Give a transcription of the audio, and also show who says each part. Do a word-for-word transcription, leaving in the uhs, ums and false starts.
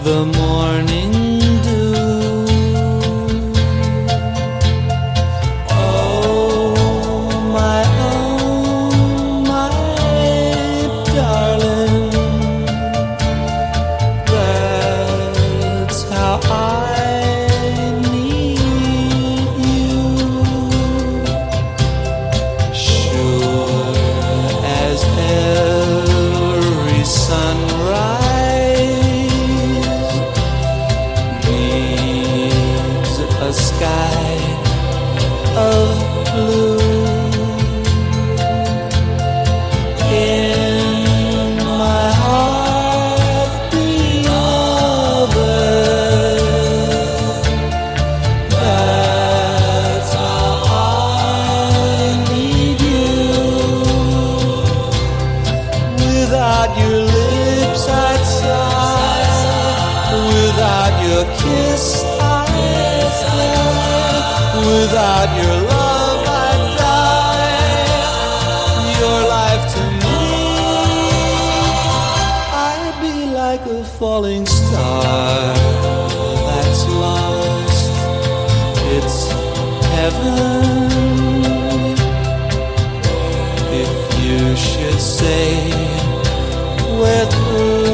Speaker 1: the morning dew. Oh, my own, my darling, that's how I need you. Sure as every sunrise a sky of blue. In my heart, beloved, that's how I need you. Without your lips I'd sigh, without your kiss without your love I'd die. Your life to me, I'd be like a falling star that's lost its heaven. If you should say we're through,